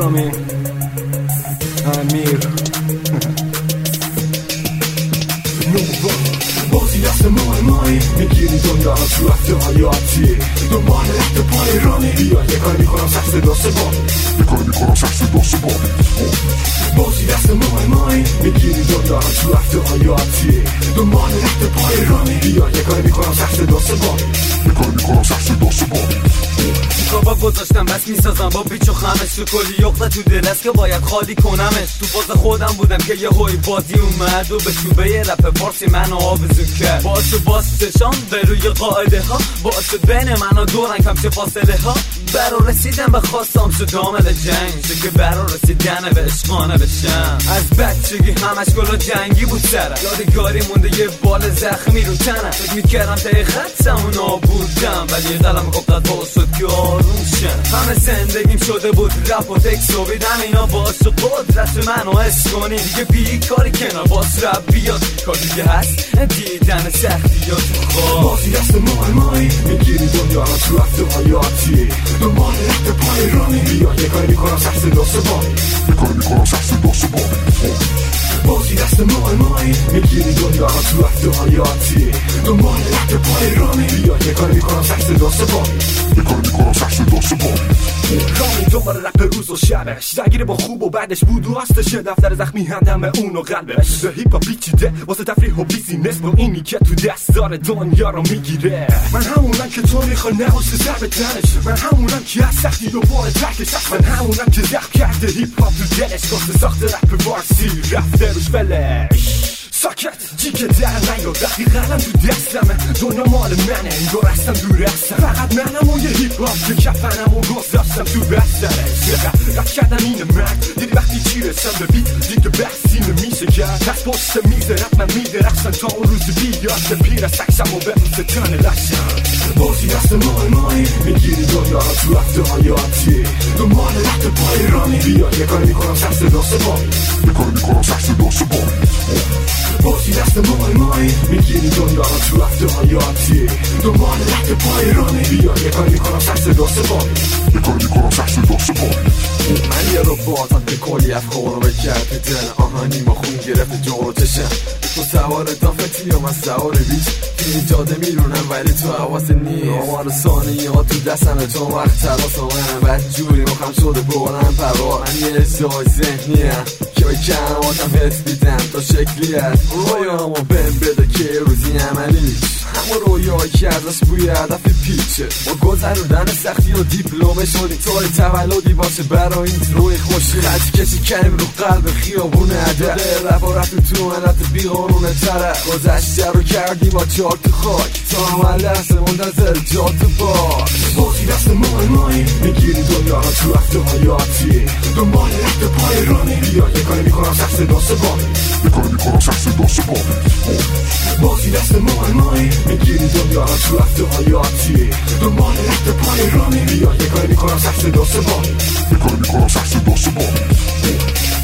رامین امیر بازی دست مایی میگیری دنیا رو تو رفته حیاتی دنبال رفت پای رانی بیا یه کاری میکنم سخت دست با بازی دست مایی میگیری دنیا رو تو رفته حیاتی دنبال رفت پای رانی بیا یه کاری میکنم سخت دست با کابا گذاشتم بس میسازم با بیچ و خمش تو کلی یقطه تو دل است که باید خالی کنمش تو فاز خودم بودم که یه هوی بازی اومد و به چوبه یه رپ فارسی منو آویزون کرد باعث چشام به روی قاعده ها باعث بین من و دو رنگ همچه فاصله ها برا رسیدم به خواستم شد دامل جنگ شد که برا رسیدن به عشقانه بشم از بچگی همش گلا جنگی بود سرم یادگاری مونده یه بال زخمی رو تنم فکر میکردم تایی خطم و نابودم ولی قلم گفتت باعث شد که آروم شم همه زندگیم شده بود رپ و تکس و بیدم اینا باعث شد قدرت منو حس کنی دیگه بیکاری کنار باز رپ بیاد کار دیگه هست دیدن سختیات خواه بازی دست مایی میگیری دنیا رو تو رفته حیاتی دنبال رفت پای رانی بیا یه کاری میکنم سخت دست با بازی دست مایی میگیری دنیا رو تو رفته حیاتی دنبال رفت پای رانی بیا یه کاری میکنم سخت دست با رانی دنبال رپ روز و شبش درگیره با خوب و بعدش بود و هستش دفتر زخمی هندم اون و قلبش به هیپ هاپ پیچیده واسه تفریح و بیزینس با اینی که تو دست داره دنیا رو میگیره من همونم که تو میخوای نباشه سر به تنش من همونم که از سختی و بار ترکش من همونم که زخم کرده هیپ هاپ تو دلش واسه ساخت رپ فارسی رفته روش فلش ساکت جیگه در نیاد وقتی قلم تو دستمه دنیا مال منه انگار هستم دور هستم فقط منم و یه هیپ هاپ که کفنم و گذاشتم تو بسترش رفت کردم این مرد دیدی وقتی چی رسم به بیت دیگه بحثی نمیشه کرد دست پشت میزه رفت من میدرخشم تا اون روز بیاد پیر سکشم و به روز تن لشم بازی دست مایی میگیری دنیا رو تو رفته حیاتی دنبال رفت پای رانی بیا یه کاری میکنم سخت دست با بازی دست مایی میگیری دنیا رو تو رفته حیاتی دنبال رفت پای رانی بیا یه کاری میکنم سخت دست با من یه رو باتم به کلی افکار رو بکرد دل آهانی ما خون گرفت جورو چشم تو سوار دافتی و من سوار بیچ این جاده میرونم ولی تو حواست نیست آمار ثانیه ها تو دستمه تو وقت تراس و منم بد جوری مخم شده بردم پرار من یه ازای ذهنیم که به کلماتم حس دیدم تا شکلی هست رویامو بهم بده که روزی عملیش همه رویایی که ازش بوی هدف پیچه با گذروندن سختی و دیپلومه شدی توی تولدی باشه برای این روی خوشی خط کشی کنیم رو قلب خیابون عدد رفت و رفت تو منت بیقانونه طرف گذشته رو کردی با چار تو خاک تا همه لحظه منتظر جا تو باش بازی دست مایی میگیری دنیا رو تو رفته حیاتی دنبال رفت پای رانی بیا یه کاری میکنم سخت دست با بازی دست مایی میگیری دنیا رو تو رفته حیاتی دنبال رفت پای رانی بیا یه کاری میکنم سخت دست با